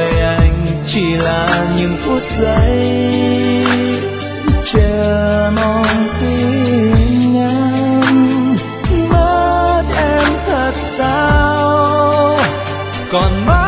đời anh chỉ là những phút giây chờ mong tin em. Mất em thật sao, còn mất